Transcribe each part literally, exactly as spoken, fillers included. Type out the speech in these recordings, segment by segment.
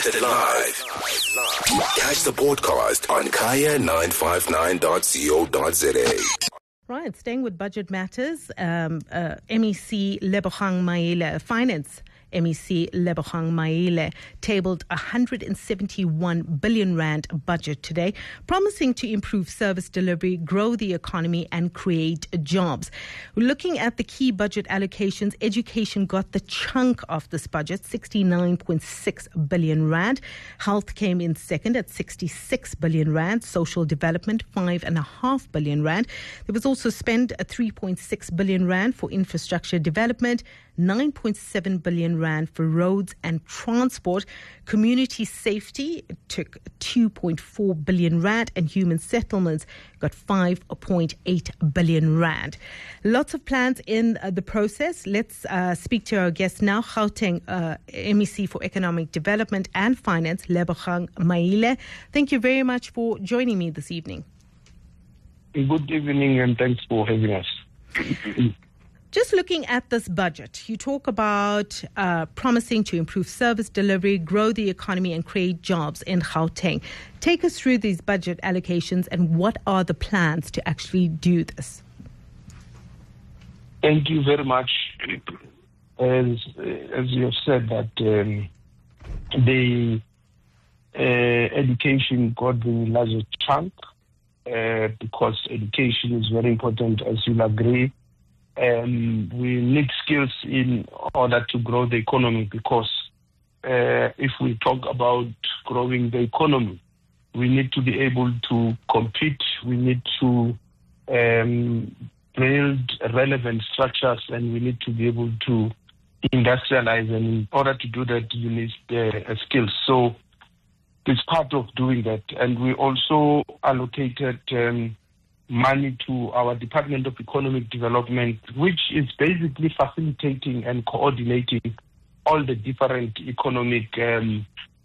Broadcasted live. Catch the podcast on kaya nine five nine dot co dot za. Right, staying with budget matters, um, uh, M E C Lebogang Maile, Finance M E C Lebogang Maile tabled a one hundred seventy-one billion rand budget today, promising to improve service delivery, grow the economy and create jobs. Looking at the key budget allocations, education got the chunk of this budget, sixty-nine point six billion rand. Health came in second at sixty-six billion rand. Social development, five point five billion rand. There was also spent a three point six billion rand for infrastructure development, nine point seven billion rand for roads and transport. Community safety took two point four billion rand, and human settlements got five point eight billion rand. Lots of plans in uh, the process. Let's uh, speak to our guest now, Gauteng uh, M E C for Economic Development and Finance, Lebogang Maile. Thank you very much for joining me this evening. Good evening and thanks for having us. Just looking at this budget, you talk about uh, promising to improve service delivery, grow the economy and create jobs in Gauteng. Take us through these budget allocations and what are the plans to actually do this? Thank you very much. As, as you have said, that um, the uh, education got the largest chunk uh, because education is very important, as you'll agree. Um, we need skills in order to grow the economy because uh, if we talk about growing the economy, we need to be able to compete, we need to um, build relevant structures, and we need to be able to industrialize, and in order to do that you need uh, skills. So it's part of doing that, and we also allocated um, money to our Department of Economic Development, which is basically facilitating and coordinating all the different economic um,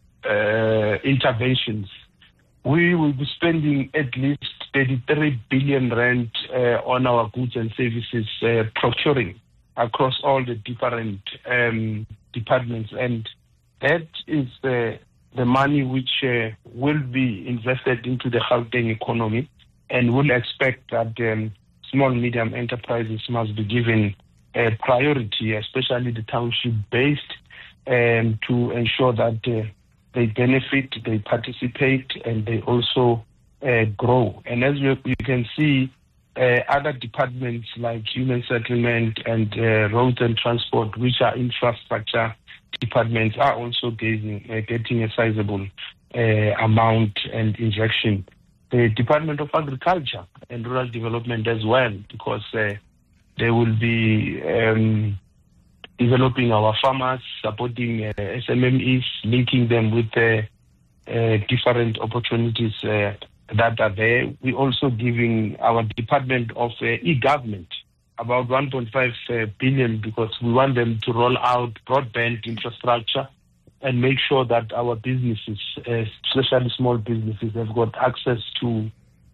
uh, interventions. We will be spending at least thirty-three billion rand uh, on our goods and services uh, procuring across all the different um, departments, and that is the, the money which uh, will be invested into the Gauteng economy. And we'll expect that um, small medium enterprises must be given uh, priority, especially the township-based, um, to ensure that uh, they benefit, they participate, and they also uh, grow. And as you, you can see, uh, other departments like human settlement and uh, roads and transport, which are infrastructure departments, are also getting, uh, getting a sizable uh, amount and injection. The Department of Agriculture and Rural Development as well, because uh, they will be um, developing our farmers, supporting uh, S M M Es, linking them with uh, uh, different opportunities uh, that are there. We're also giving our Department of uh, E-Government about one point five uh, billion because we want them to roll out broadband infrastructure and make sure that our businesses, uh, especially small businesses, have got access to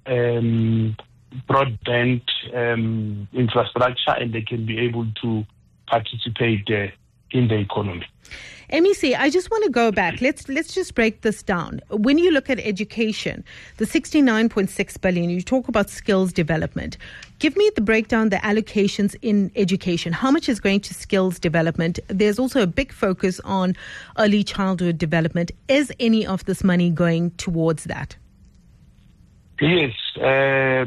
um, broadband um, infrastructure, and they can be able to participate uh, in the economy. M E C, I just want to go back. Let's let's just break this down. When you look at education, the sixty-nine point six billion, you talk about skills development. Give me the breakdown, the allocations in education. How much is going to skills development? There's also a big focus on early childhood development. Is any of this money going towards that? Yes. Uh,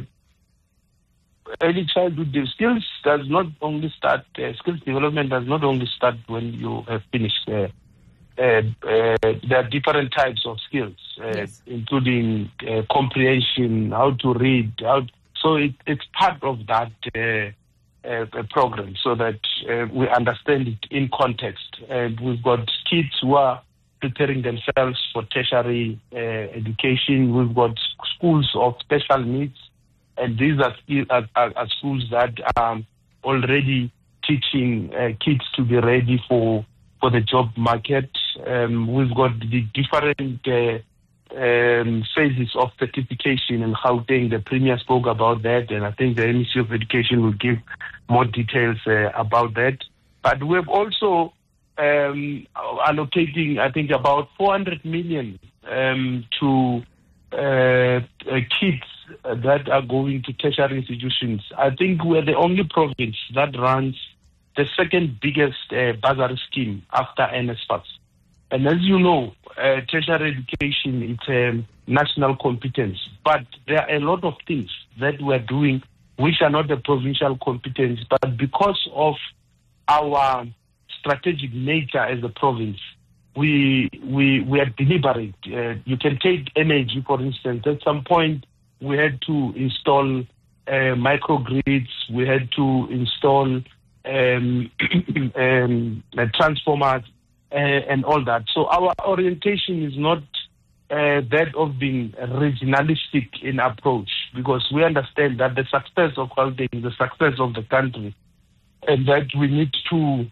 early childhood skills does not only start, uh, skills development does not only start when you have finished. Uh, uh, uh, there are different types of skills, uh, yes. including uh, comprehension, how to read, how to, so it, it's part of that uh, uh, program, so that uh, we understand it in context. And we've got kids who are preparing themselves for tertiary uh, education. We've got schools of special needs, and these are, are, are schools that are already teaching uh, kids to be ready for, for the job market. Um, we've got the different uh, um, phases of certification and Gauteng. The Premier spoke about that, and I think the Ministry of Education will give more details uh, about that. But we've also um, allocating, I think, about four hundred million um, to uh, uh, kids that are going to tertiary institutions. I think we're the only province that runs the second biggest uh, bursary scheme after N S F A S. And as you know, uh, tertiary education is a national competence. But there are a lot of things that we're doing which are not a provincial competence. But because of our strategic nature as a province, we we we are deliberate. Uh, you can take energy, for instance. At some point, we had to install uh, microgrids. We had to install um, um, uh, transformers uh, and all that. So our orientation is not uh, that of being regionalistic in approach, because we understand that the success of Gauteng is the success of the country, and that we need to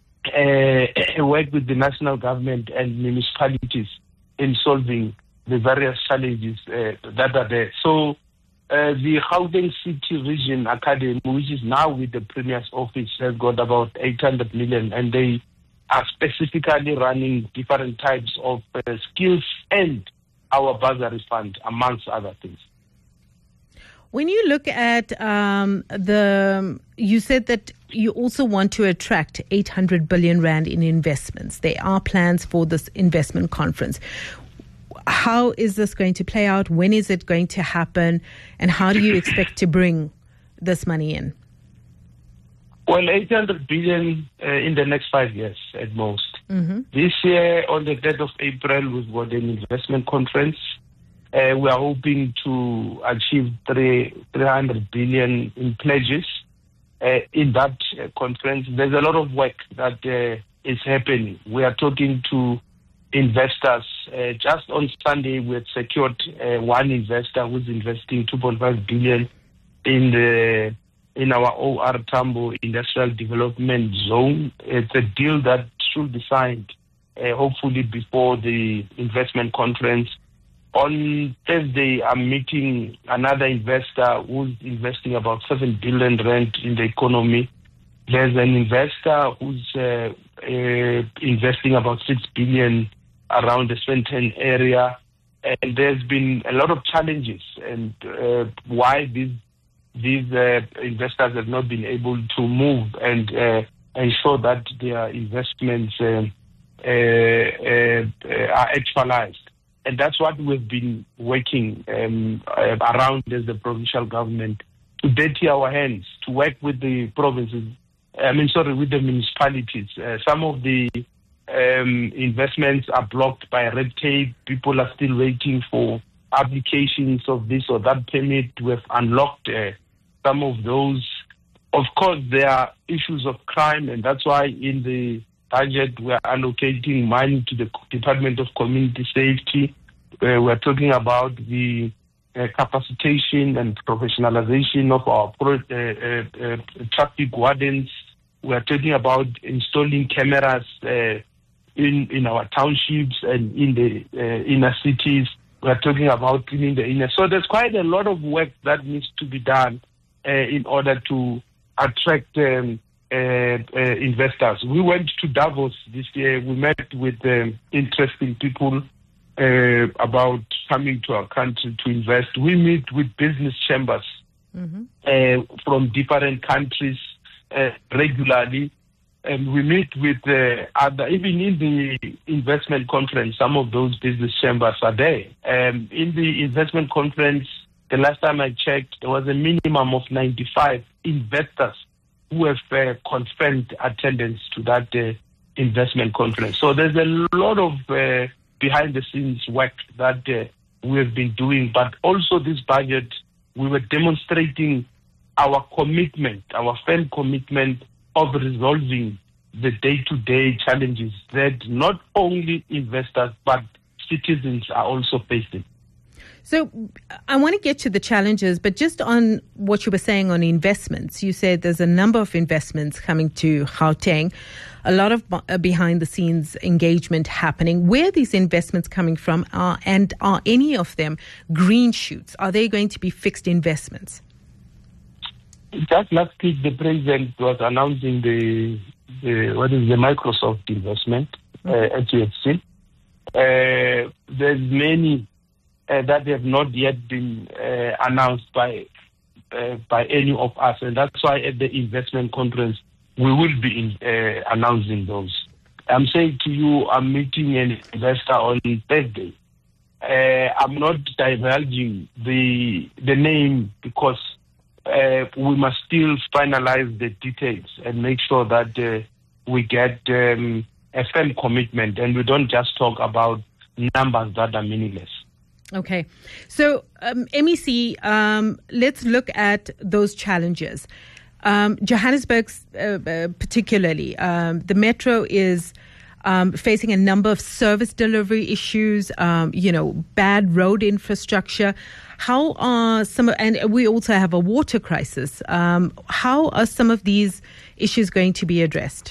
uh, work with the national government and municipalities in solving the various challenges uh, that are there. So uh, the Gauteng City Region Academy, which is now with the Premier's office, has got about eight hundred million, and they are specifically running different types of uh, skills and our bursary fund, amongst other things. When you look at um, the, you said that you also want to attract eight hundred billion rand in investments. There are plans for this investment conference. How is this going to play out? When is it going to happen? And how do you expect to bring this money in? Well, eight hundred billion uh, in the next five years at most. Mm-hmm. This year, on the third of April, we've got an investment conference. Uh, we are hoping to achieve three, 300 billion in pledges. Uh, in that uh, conference, there's a lot of work that uh, is happening. We are talking to investors. Uh, just on Sunday, we had secured uh, one investor who's investing two point five billion in the in our O R Tambo Industrial Development Zone. It's a deal that should be signed uh, hopefully before the investment conference. On Thursday, I'm meeting another investor who's investing about seven billion rand in the economy. There's an investor who's uh, uh, investing about six billion around the Sandton area. And there's been a lot of challenges and uh, why these these uh, investors have not been able to move and uh, ensure that their investments uh, uh, uh, are actualized. And that's what we've been working um, uh, around as the provincial government, to dirty our hands, to work with the provinces, I mean, sorry, with the municipalities. Uh, some of the um, investments are blocked by red tape. People are still waiting for applications of this or that permit. We have unlocked uh, some of those. Of course, there are issues of crime, and that's why in the budget we are allocating money to the Department of Community Safety. Uh, we're talking about the uh, capacitation and professionalization of our pro- uh, uh, uh, traffic wardens. We're talking about installing cameras uh, in in our townships and in the uh, inner cities. We're talking about cleaning the inner. So there's quite a lot of work that needs to be done uh, in order to attract um, uh, uh, investors. We went to Davos this year. We met with um, interesting people uh, about coming to our country to invest. We meet with business chambers mm-hmm. uh, from different countries uh, regularly. And we meet with uh, other, even in the investment conference, some of those business chambers are there. Um, in the investment conference, the last time I checked, there was a minimum of ninety-five investors who have uh, confirmed attendance to that uh, investment conference. So there's a lot of uh, behind-the-scenes work that uh, we have been doing, but also this budget, we were demonstrating our commitment, our firm commitment of resolving the day-to-day challenges that not only investors but citizens are also facing. So I want to get to the challenges, but just on what you were saying on investments, you said there's a number of investments coming to Gauteng, a lot of behind-the-scenes engagement happening. Where are these investments coming from, are, and are any of them green shoots? Are they going to be fixed investments? Just last week, the president was announcing the the what is the Microsoft investment, uh, as you have seen. Uh, there's many uh, that have not yet been uh, announced by uh, by any of us, and that's why at the investment conference we will be in, uh, announcing those. I'm saying to you, I'm meeting an investor on Thursday. Uh, I'm not divulging the the name because uh, we must still finalize the details and make sure that uh, we get um, a firm commitment and we don't just talk about numbers that are meaningless. Okay. So, um, M E C, um, let's look at those challenges. Um, Johannesburg, uh, uh, particularly, um, the metro is um, facing a number of service delivery issues, um, you know, bad road infrastructure. How are some, and we also have a water crisis. Um, how are some of these issues going to be addressed?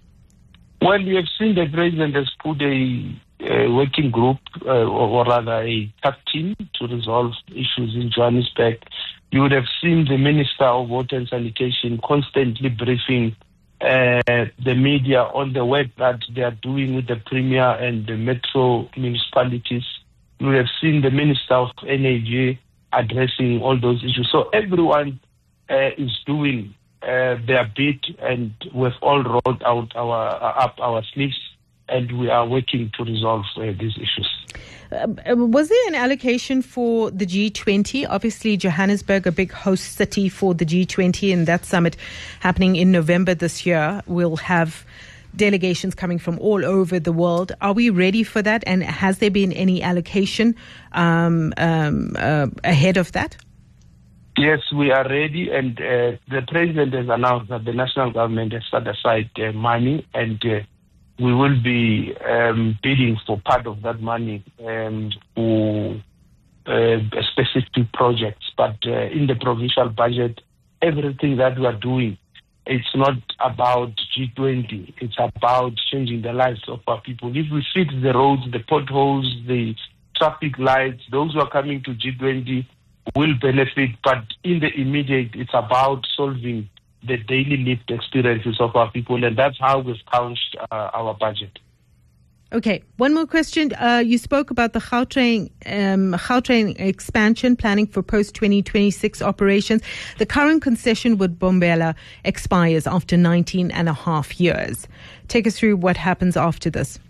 Well, you have seen the president has put a, a working group, uh, or, or rather a task team to resolve issues in Johannesburg. You would have seen the Minister of Water and Sanitation constantly briefing uh, the media on the work that they are doing with the Premier and the metro municipalities. You would have seen the Minister of Energy addressing all those issues. So everyone uh, is doing uh, their bit, and we've all rolled out our uh, up our sleeves, and we are working to resolve uh, these issues. Uh, was there an allocation for the G twenty? Obviously, Johannesburg, a big host city for the G twenty, and that summit happening in November this year will have delegations coming from all over the world. Are we ready for that? And has there been any allocation um, um, uh, ahead of that? Yes, we are ready, and uh, the president has announced that the national government has set aside uh, money, and uh, we will be um, bidding for part of that money um, for uh, specific projects. But uh, in the provincial budget, everything that we are doing, it's not about G twenty. It's about changing the lives of our people. If we fix the roads, the potholes, the traffic lights, those who are coming to G twenty will benefit. But in the immediate, it's about solving the daily lived experiences of our people, and that's how we've couched uh, our budget. Okay, one more question. Uh, you spoke about the Gautrain, um, Gautrain expansion, planning for post-twenty twenty-six operations. The current concession with Bombela expires after nineteen and a half years. Take us through what happens after this.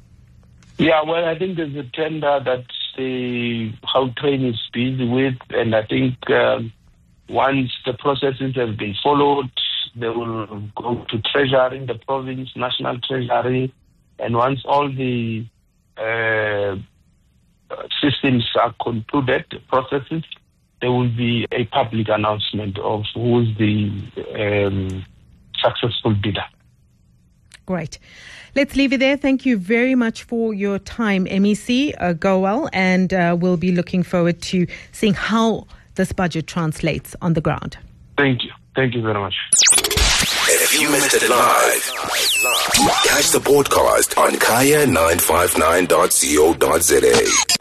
Yeah, well, I think there's a tender that the Gautrain is busy with, and I think um, once the processes have been followed, they will go to Treasury in the province, National Treasury, and once all the uh, systems are concluded, processes, there will be a public announcement of who is the um, successful bidder. Great. Let's leave it there. Thank you very much for your time, M E C. Uh, go well, and uh, we'll be looking forward to seeing how this budget translates on the ground. Thank you. Thank you very much. If you missed it live, catch the podcast on kaya nine five nine dot co dot za.